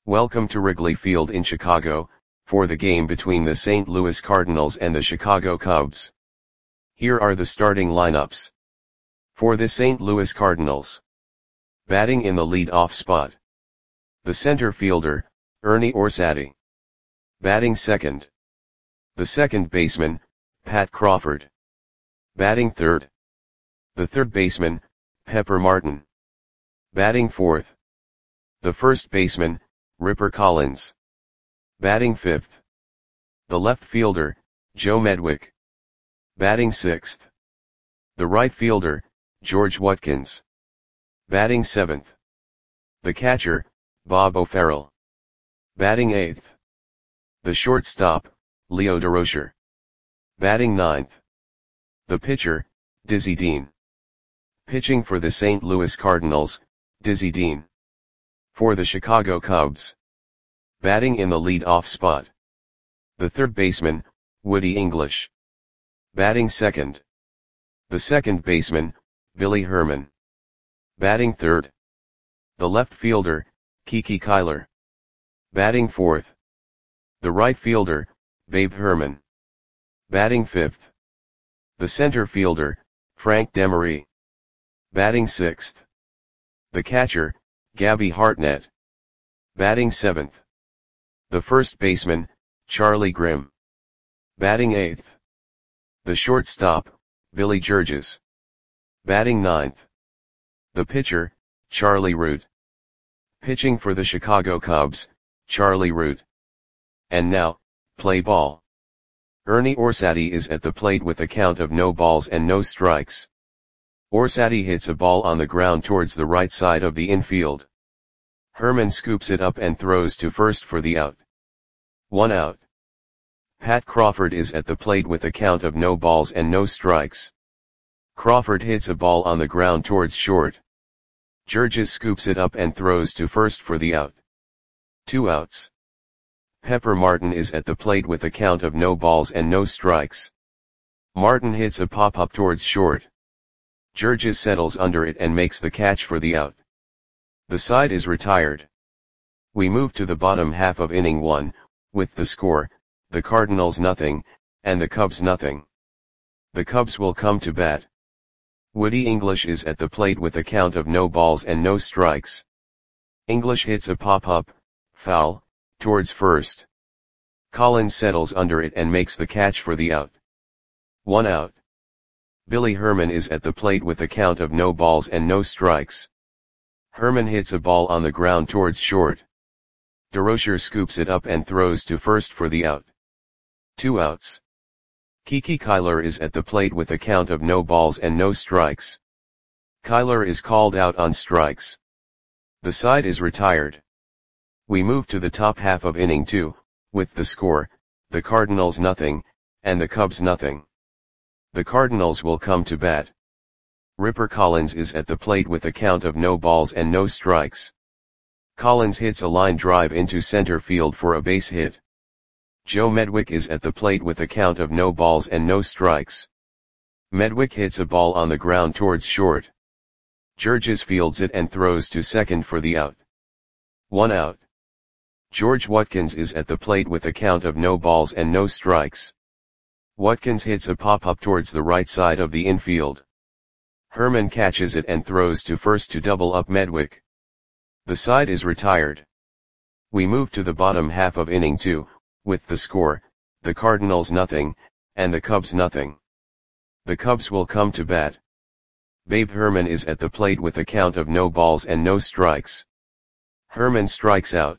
Welcome to Wrigley Field in Chicago, for the game between the St. Louis Cardinals and the Chicago Cubs. Here are the starting lineups. For the St. Louis Cardinals. Batting in the lead-off spot. The center fielder, Ernie Orsatti. Batting second. The second baseman, Pat Crawford. Batting third. The third baseman, Pepper Martin. Batting fourth. The first baseman, Ripper Collins. Batting fifth. The left fielder, Joe Medwick. Batting sixth. The right fielder, George Watkins. Batting seventh. The catcher, Bob O'Farrell. Batting eighth. The shortstop, Leo Durocher. Batting ninth. The pitcher, Dizzy Dean. Pitching for the St. Louis Cardinals, Dizzy Dean. For the Chicago Cubs. Batting in the lead-off spot. The third baseman, Woody English. Batting second. The second baseman, Billy Herman. Batting third. The left fielder, Kiki Kyler. Batting fourth. The right fielder, Babe Herman. Batting fifth. The center fielder, Frank Demery. Batting sixth. The catcher, Gabby Hartnett. Batting seventh. The first baseman, Charlie Grimm. Batting eighth. The shortstop, Billy Georges. Batting ninth. The pitcher, Charlie Root. Pitching for the Chicago Cubs, Charlie Root. And now, play ball. Ernie Orsatti is at the plate with a count of no balls and no strikes. Orsatti hits a ball on the ground towards the right side of the infield. Herman scoops it up and throws to first for the out. 1 out. Pat Crawford is at the plate with a count of no balls and no strikes. Crawford hits a ball on the ground towards short. Georges scoops it up and throws to first for the out. 2 outs. Pepper Martin is at the plate with a count of no balls and no strikes. Martin hits a pop-up towards short. Georges settles under it and makes the catch for the out. The side is retired. We move to the bottom half of inning 1, with the score, the Cardinals nothing, and the Cubs nothing. The Cubs will come to bat. Woody English is at the plate with a count of no balls and no strikes. English hits a pop-up, foul, towards first. Collins settles under it and makes the catch for the out. 1 out. Billy Herman is at the plate with a count of no balls and no strikes. Herman hits a ball on the ground towards short. Durocher scoops it up and throws to first for the out. 2 outs. Kiki Kyler is at the plate with a count of no balls and no strikes. Kyler is called out on strikes. The side is retired. We move to the top half of inning 2, with the score, the Cardinals nothing, and the Cubs nothing. The Cardinals will come to bat. Ripper Collins is at the plate with a count of no balls and no strikes. Collins hits a line drive into center field for a base hit. Joe Medwick is at the plate with a count of no balls and no strikes. Medwick hits a ball on the ground towards short. Georges fields it and throws to second for the out. 1 out. George Watkins is at the plate with a count of no balls and no strikes. Watkins hits a pop-up towards the right side of the infield. Herman catches it and throws to first to double up Medwick. The side is retired. We move to the bottom half of inning 2, with the score, the Cardinals nothing, and the Cubs nothing. The Cubs will come to bat. Babe Herman is at the plate with a count of no balls and no strikes. Herman strikes out.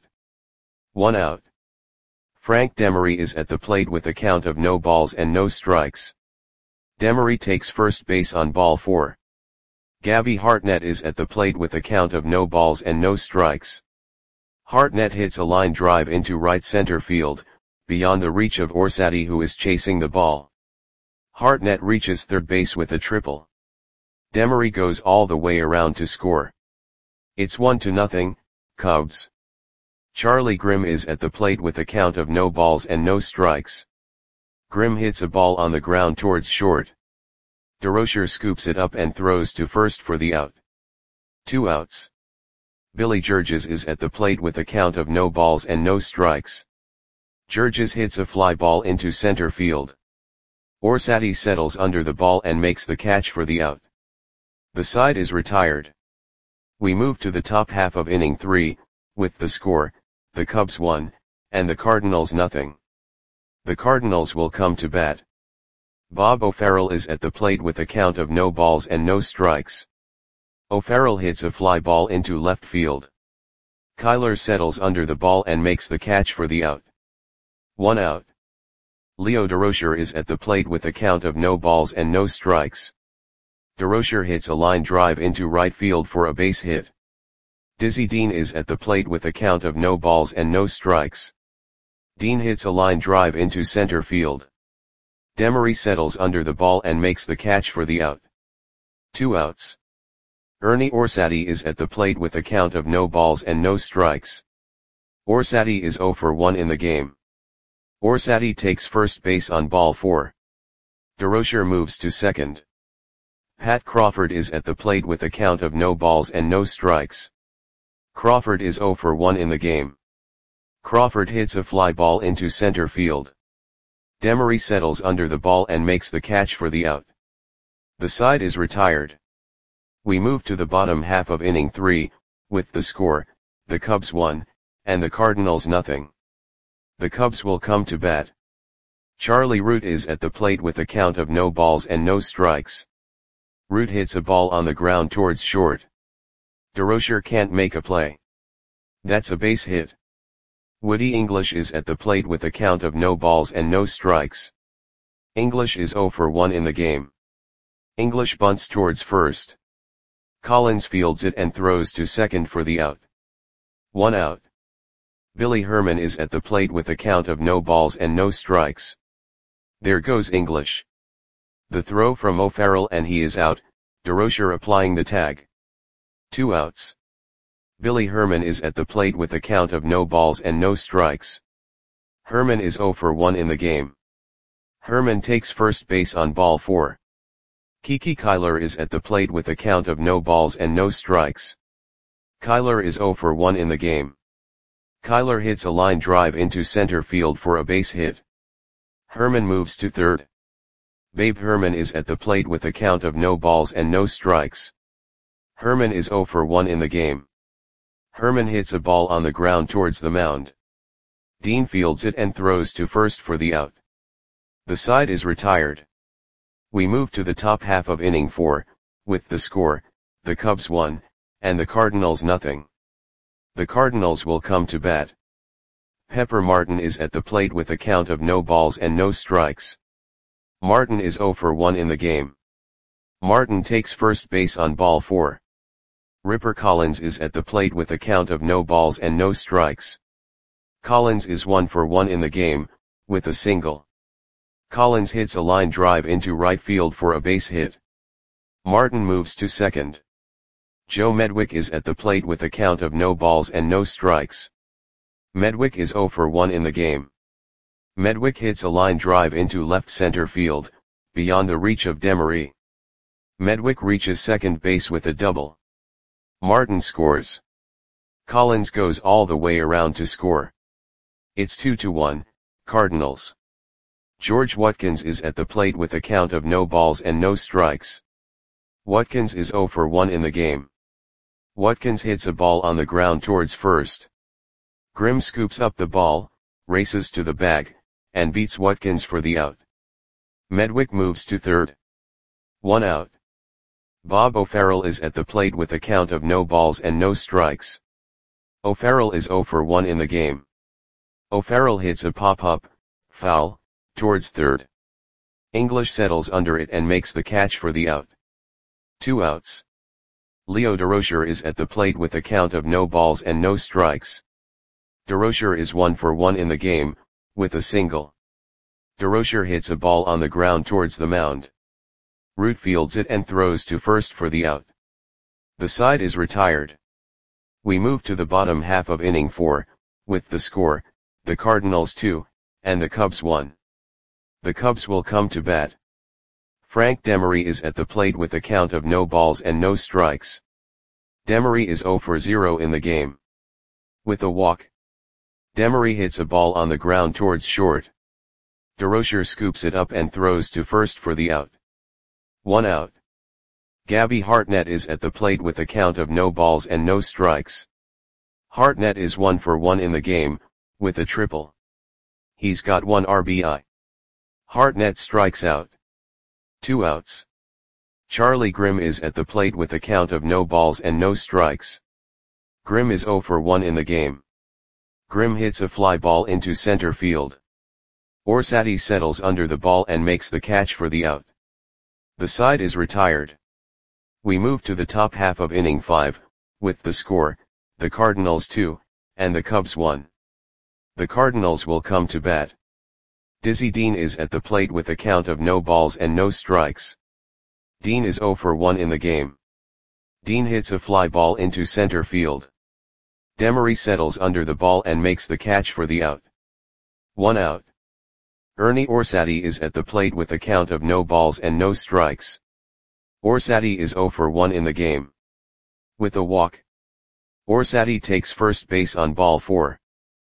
1 out. Frank Demery is at the plate with a count of no balls and no strikes. Demery takes first base on ball 4. Gabby Hartnett is at the plate with a count of no balls and no strikes. Hartnett hits a line drive into right center field, beyond the reach of Orsatti who is chasing the ball. Hartnett reaches third base with a triple. Demery goes all the way around to score. It's 1-0, Cubs. Charlie Grimm is at the plate with a count of no balls and no strikes. Grimm hits a ball on the ground towards short. Durocher scoops it up and throws to first for the out. 2 outs. Billy Georges is at the plate with a count of no balls and no strikes. Georges hits a fly ball into center field. Orsatti settles under the ball and makes the catch for the out. The side is retired. We move to the top half of inning 3, with the score, the Cubs 1, and the Cardinals nothing. The Cardinals will come to bat. Bob O'Farrell is at the plate with a count of no balls and no strikes. O'Farrell hits a fly ball into left field. Kyler settles under the ball and makes the catch for the out. 1 out. Leo Durocher is at the plate with a count of no balls and no strikes. Durocher hits a line drive into right field for a base hit. Dizzy Dean is at the plate with a count of no balls and no strikes. Dean hits a line drive into center field. Demery settles under the ball and makes the catch for the out. 2 outs. Ernie Orsatti is at the plate with a count of no balls and no strikes. Orsatti is 0 for 1 in the game. Orsatti takes first base on ball 4. Durocher moves to second. Pat Crawford is at the plate with a count of no balls and no strikes. Crawford is 0 for 1 in the game. Crawford hits a fly ball into center field. Demery settles under the ball and makes the catch for the out. The side is retired. We move to the bottom half of inning 3, with the score, the Cubs 1, and the Cardinals nothing. The Cubs will come to bat. Charlie Root is at the plate with a count of no balls and no strikes. Root hits a ball on the ground towards short. Durocher can't make a play. That's a base hit. Woody English is at the plate with a count of no balls and no strikes. English is 0 for 1 in the game. English bunts towards first. Collins fields it and throws to second for the out. 1 out. Billy Herman is at the plate with a count of no balls and no strikes. There goes English. The throw from O'Farrell and he is out, Durocher applying the tag. 2 outs. Billy Herman is at the plate with a count of no balls and no strikes. Herman is 0 for 1 in the game. Herman takes first base on ball 4. Kiki Kyler is at the plate with a count of no balls and no strikes. Kyler is 0 for 1 in the game. Kyler hits a line drive into center field for a base hit. Herman moves to third. Babe Herman is at the plate with a count of no balls and no strikes. Herman is 0 for 1 in the game. Herman hits a ball on the ground towards the mound. Dean fields it and throws to first for the out. The side is retired. We move to the top half of inning 4, with the score, the Cubs 1, and the Cardinals nothing. The Cardinals will come to bat. Pepper Martin is at the plate with a count of no balls and no strikes. Martin is 0 for 1 in the game. Martin takes first base on ball 4. Ripper Collins is at the plate with a count of no balls and no strikes. Collins is 1 for 1 in the game, with a single. Collins hits a line drive into right field for a base hit. Martin moves to second. Joe Medwick is at the plate with a count of no balls and no strikes. Medwick is 0 for 1 in the game. Medwick hits a line drive into left center field, beyond the reach of Demery. Medwick reaches second base with a double. Martin scores. Collins goes all the way around to score. It's 2-1, Cardinals. George Watkins is at the plate with a count of no balls and no strikes. Watkins is 0 for 1 in the game. Watkins hits a ball on the ground towards first. Grimm scoops up the ball, races to the bag, and beats Watkins for the out. Medwick moves to third. 1 out. Bob O'Farrell is at the plate with a count of no balls and no strikes. O'Farrell is 0 for 1 in the game. O'Farrell hits a pop-up, foul, towards third. English settles under it and makes the catch for the out. 2 outs. Leo Durocher is at the plate with a count of no balls and no strikes. Durocher is 1 for 1 in the game, with a single. Durocher hits a ball on the ground towards the mound. Root fields it and throws to first for the out. The side is retired. We move to the bottom half of inning 4, with the score, the Cardinals 2, and the Cubs 1. The Cubs will come to bat. Frank Demery is at the plate with a count of no balls and no strikes. Demery is 0 for 0 in the game. With a walk, Demery hits a ball on the ground towards short. Durocher scoops it up and throws to first for the out. 1 out. Gabby Hartnett is at the plate with a count of no balls and no strikes. Hartnett is 1 for 1 in the game, with a triple. He's got 1 RBI. Hartnett strikes out. 2 outs. Charlie Grimm is at the plate with a count of no balls and no strikes. Grimm is 0 for 1 in the game. Grimm hits a fly ball into center field. Orsatti settles under the ball and makes the catch for the out. The side is retired. We move to the top half of inning 5, with the score, the Cardinals 2, and the Cubs 1. The Cardinals will come to bat. Dizzy Dean is at the plate with a count of no balls and no strikes. Dean is 0 for 1 in the game. Dean hits a fly ball into center field. Demery settles under the ball and makes the catch for the out. 1 out. Ernie Orsatti is at the plate with a count of no balls and no strikes. Orsatti is 0 for 1 in the game. With a walk, Orsatti takes first base on ball 4.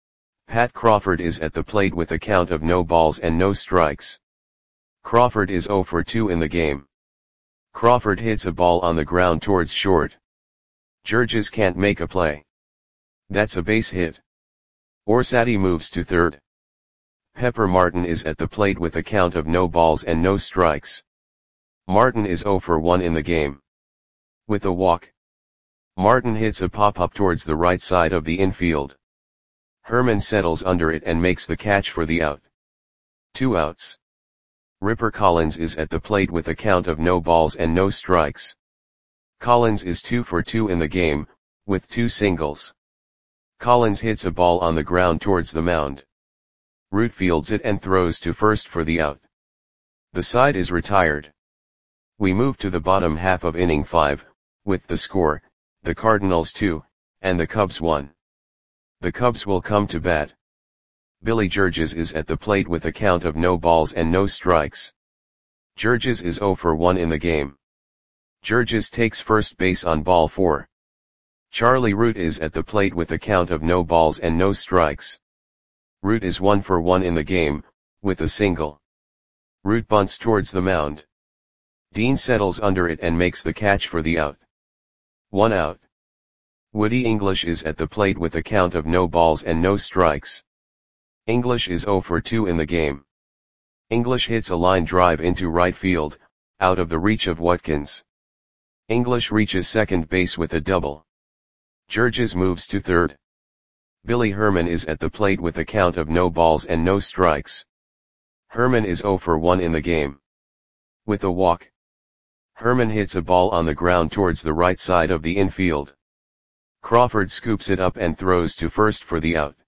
Pat Crawford is at the plate with a count of no balls and no strikes. Crawford is 0 for 2 in the game. Crawford hits a ball on the ground towards short. Georges can't make a play. That's a base hit. Orsatti moves to third. Pepper Martin is at the plate with a count of no balls and no strikes. Martin is 0 for 1 in the game. With a walk, Martin hits a pop-up towards the right side of the infield. Herman settles under it and makes the catch for the out. 2 outs. Ripper Collins is at the plate with a count of no balls and no strikes. Collins is 2 for 2 in the game, with 2 singles. Collins hits a ball on the ground towards the mound. Root fields it and throws to first for the out. The side is retired. We move to the bottom half of inning 5, with the score, the Cardinals 2, and the Cubs 1. The Cubs will come to bat. Billy Georges is at the plate with a count of no balls and no strikes. Georges is 0 for 1 in the game. Georges takes first base on ball 4. Charlie Root is at the plate with a count of no balls and no strikes. Root is 1 for 1 in the game, with a single. Root bunts towards the mound. Dean settles under it and makes the catch for the out. 1 out. Woody English is at the plate with a count of no balls and no strikes. English is 0 for 2 in the game. English hits a line drive into right field, out of the reach of Watkins. English reaches second base with a double. Georges moves to third. Billy Herman is at the plate with a count of no balls and no strikes. Herman is 0 for 1 in the game. With a walk, Herman hits a ball on the ground towards the right side of the infield. Crawford scoops it up and throws to first for the out.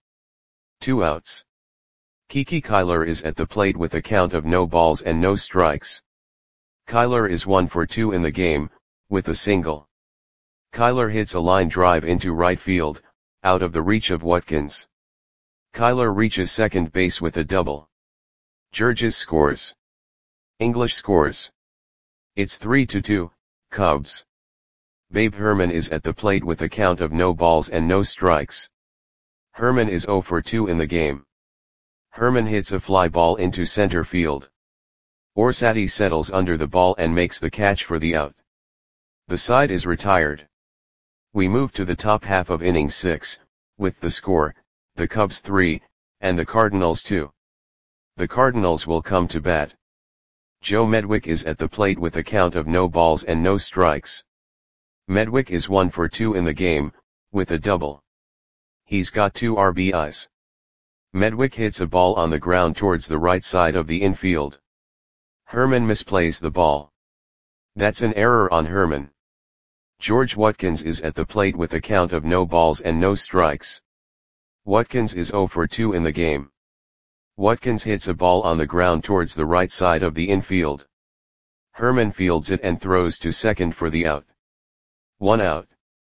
2 outs. Kiki Kyler is at the plate with a count of no balls and no strikes. Kyler is 1 for 2 in the game, with a single. Kyler hits a line drive into right field, out of the reach of Watkins. Kyler reaches second base with a double. Georges scores. English scores. It's 3-2, Cubs. Babe Herman is at the plate with a count of no balls and no strikes. Herman is 0 for 2 in the game. Herman hits a fly ball into center field. Orsatti settles under the ball and makes the catch for the out. The side is retired. We move to the top half of inning 6, with the score, the Cubs 3, and the Cardinals 2. The Cardinals will come to bat. Joe Medwick is at the plate with a count of no balls and no strikes. Medwick is 1 for 2 in the game, with a double. He's got 2 RBIs. Medwick hits a ball on the ground towards the right side of the infield. Herman misplays the ball. That's an error on Herman. George Watkins is at the plate with a count of no balls and no strikes. Watkins is 0 for 2 in the game. Watkins hits a ball on the ground towards the right side of the infield. Herman fields it and throws to second for the out. 1 out.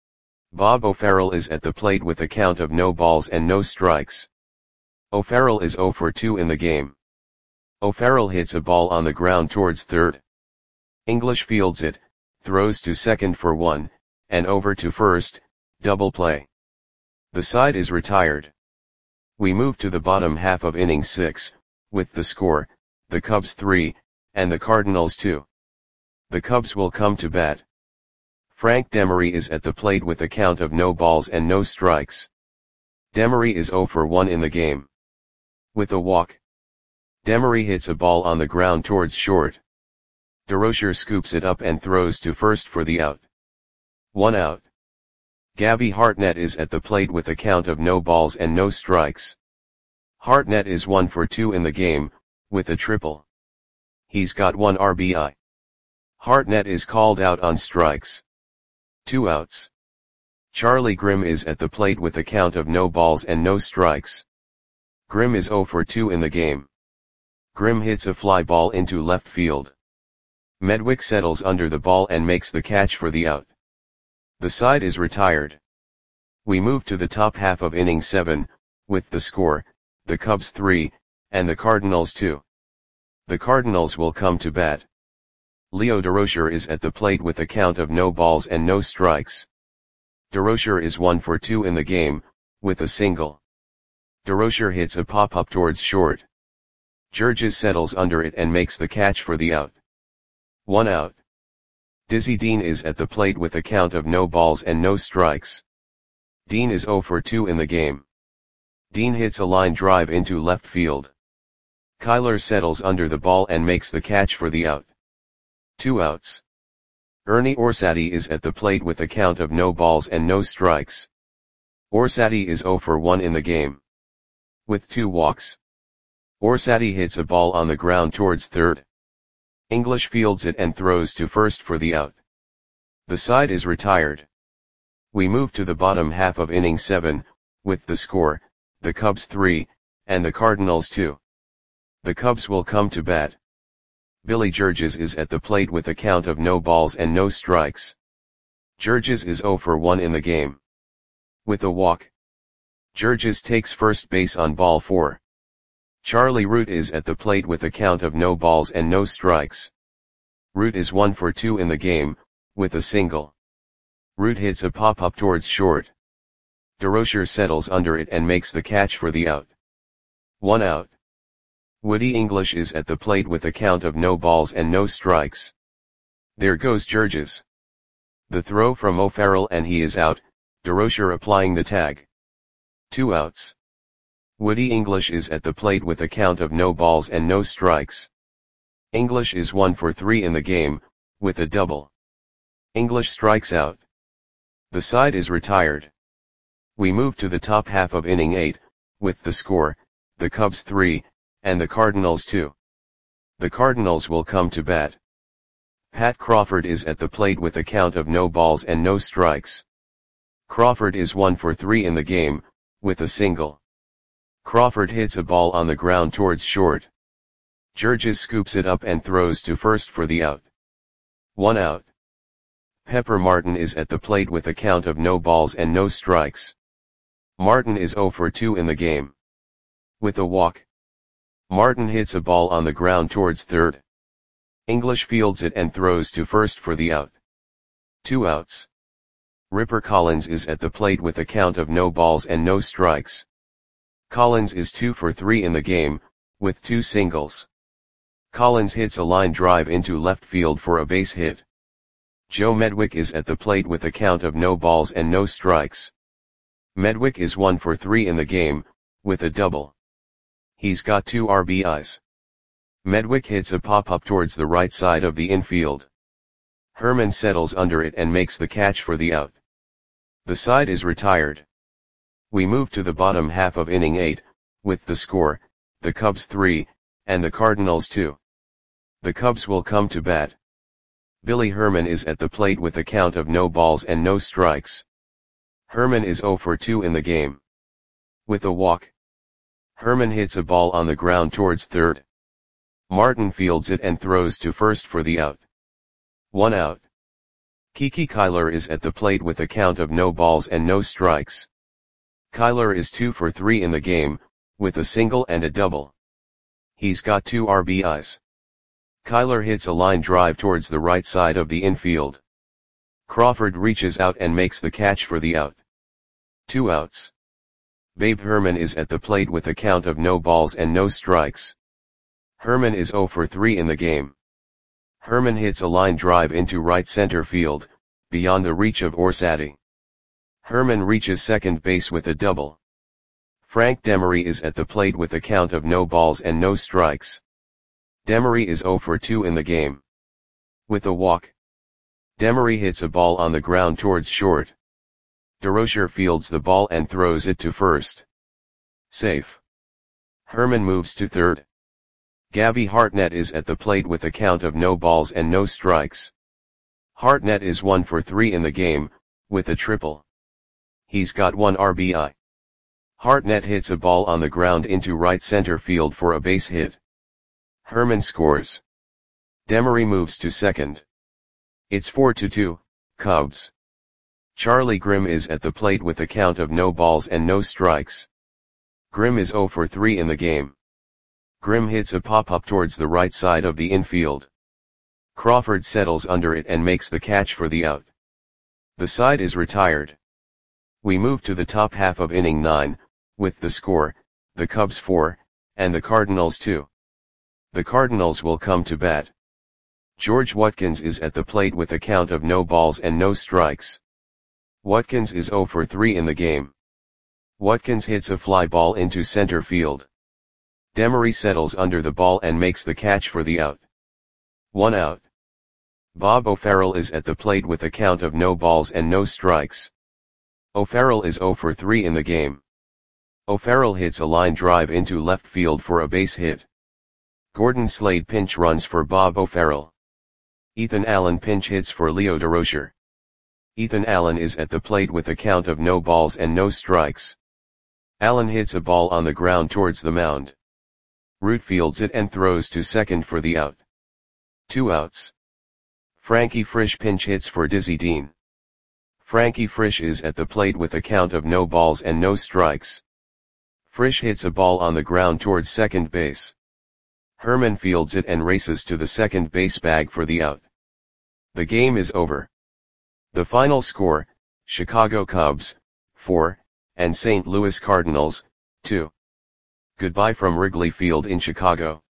Bob O'Farrell is at the plate with a count of no balls and no strikes. O'Farrell is 0 for 2 in the game. O'Farrell hits a ball on the ground towards third. English fields it, throws to second for 1, and over to first, double play. The side is retired. We move to the bottom half of inning 6, with the score, the Cubs 3, and the Cardinals 2. The Cubs will come to bat. Frank Demery is at the plate with a count of no balls and no strikes. Demery is 0 for 1 in the game. With a walk, Demery hits a ball on the ground towards short. DeRocher scoops it up and throws to first for the out. 1 out. Gabby Hartnett is at the plate with a count of no balls and no strikes. Hartnett is 1 for 2 in the game, with a triple. He's got 1 RBI. Hartnett is called out on strikes. 2 outs. Charlie Grimm is at the plate with a count of no balls and no strikes. Grimm is 0 for 2 in the game. Grimm hits a fly ball into left field. Medwick settles under the ball and makes the catch for the out. The side is retired. We move to the top half of inning 7, with the score, the Cubs 3, and the Cardinals 2. The Cardinals will come to bat. Leo DeRocher is at the plate with a count of no balls and no strikes. DeRocher is 1 for 2 in the game, with a single. DeRocher hits a pop-up towards short. Georges settles under it and makes the catch for the out. 1 out. Dizzy Dean is at the plate with a count of no balls and no strikes. Dean is 0 for 2 in the game. Dean hits a line drive into left field. Kyler settles under the ball and makes the catch for the out. 2 outs. Ernie Orsatti is at the plate with a count of no balls and no strikes. Orsatti is 0 for 1 in the game. With 2 walks, Orsatti hits a ball on the ground towards third. English fields it and throws to first for the out. The side is retired. We move to the bottom half of inning 7, with the score, the Cubs 3, and the Cardinals 2. The Cubs will come to bat. Billy Georges is at the plate with a count of no balls and no strikes. Georges is 0 for 1 in the game. With a walk, Georges takes first base on ball 4. Charlie Root is at the plate with a count of no balls and no strikes. Root is 1 for 2 in the game, with a single. Root hits a pop-up towards short. DeRocher settles under it and makes the catch for the out. 1 out. Woody English is at the plate with a count of no balls and no strikes. There goes Georges. The throw from O'Farrell and he is out, DeRocher applying the tag. 2 outs. Woody English is at the plate with a count of no balls and no strikes. English is 1 for 3 in the game, with a double. English strikes out. The side is retired. We move to the top half of inning 8, with the score, the Cubs 3, and the Cardinals 2. The Cardinals will come to bat. Pat Crawford is at the plate with a count of no balls and no strikes. Crawford is 1 for 3 in the game, with a single. Crawford hits a ball on the ground towards short. Georges scoops it up and throws to first for the out. 1 out. Pepper Martin is at the plate with a count of no balls and no strikes. Martin is 0 for 2 in the game. With a walk, Martin hits a ball on the ground towards third. English fields it and throws to first for the out. 2 outs. Ripper Collins is at the plate with a count of no balls and no strikes. Collins is 2 for 3 in the game, with 2 singles. Collins hits a line drive into left field for a base hit. Joe Medwick is at the plate with a count of no balls and no strikes. Medwick is 1 for 3 in the game, with a double. He's got 2 RBIs. Medwick hits a pop-up towards the right side of the infield. Herman settles under it and makes the catch for the out. The side is retired. We move to the bottom half of inning 8, with the score, the Cubs 3, and the Cardinals 2. The Cubs will come to bat. Billy Herman is at the plate with a count of no balls and no strikes. Herman is 0 for 2 in the game. With a walk, Herman hits a ball on the ground towards third. Martin fields it and throws to first for the out. 1 out. Kiki Kyler is at the plate with a count of no balls and no strikes. Kyler is 2 for 3 in the game, with a single and a double. He's got 2 RBIs. Kyler hits a line drive towards the right side of the infield. Crawford reaches out and makes the catch for the out. 2 outs. Babe Herman is at the plate with a count of no balls and no strikes. Herman is 0 for 3 in the game. Herman hits a line drive into right center field, beyond the reach of Orsatti. Herman reaches second base with a double. Frank Demery is at the plate with a count of no balls and no strikes. Demery is 0 for 2 in the game. With a walk, Demery hits a ball on the ground towards short. DeRocher fields the ball and throws it to first. Safe. Herman moves to third. Gabby Hartnett is at the plate with a count of no balls and no strikes. Hartnett is 1 for 3 in the game, with a triple. He's got 1 RBI. Hartnett hits a ball on the ground into right center field for a base hit. Herman scores. Demery moves to second. It's 4-2, Cubs. Charlie Grimm is at the plate with a count of no balls and no strikes. Grimm is 0 for 3 in the game. Grimm hits a pop-up towards the right side of the infield. Crawford settles under it and makes the catch for the out. The side is retired. We move to the top half of inning 9, with the score, the Cubs 4, and the Cardinals 2. The Cardinals will come to bat. George Watkins is at the plate with a count of no balls and no strikes. Watkins is 0 for 3 in the game. Watkins hits a fly ball into center field. Demery settles under the ball and makes the catch for the out. 1 out. Bob O'Farrell is at the plate with a count of no balls and no strikes. O'Farrell is 0 for 3 in the game. O'Farrell hits a line drive into left field for a base hit. Gordon Slade pinch runs for Bob O'Farrell. Ethan Allen pinch hits for Leo DeRocher. Ethan Allen is at the plate with a count of no balls and no strikes. Allen hits a ball on the ground towards the mound. Root fields it and throws to second for the out. 2 outs. Frankie Frisch pinch hits for Dizzy Dean. Frankie Frisch is at the plate with a count of no balls and no strikes. Frisch hits a ball on the ground towards second base. Herman fields it and races to the second base bag for the out. The game is over. The final score, Chicago Cubs, 4, and St. Louis Cardinals, 2. Goodbye from Wrigley Field in Chicago.